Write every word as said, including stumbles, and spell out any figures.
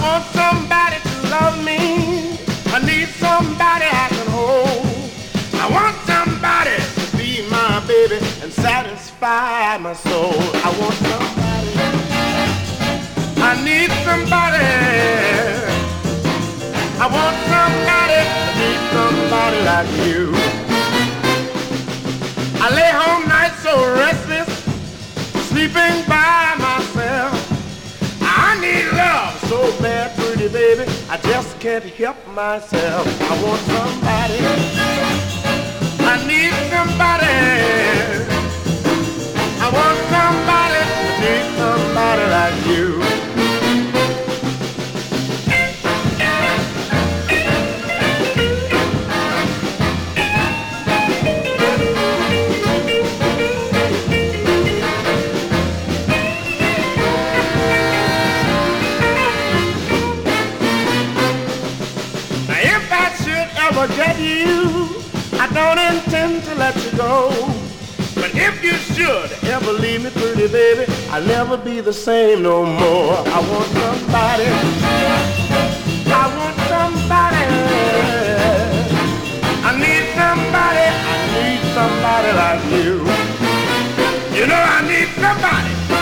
want somebody to love me. I need somebody I can hold. I want somebody to be my baby and satisfy my soul. I want somebody. I need somebody. I want somebody to be somebody like you. I lay home nights so restless, sleeping by myself. I need love so bad, pretty baby, I just can't help myself. I want somebody. I need somebody. I want somebody to be somebody like you. Forget you, I don't intend to let you go. But if you should ever leave me, pretty baby, I'll never be the same no more. I want somebody. I want somebody. I need somebody. I need somebody like you. You know I need somebody.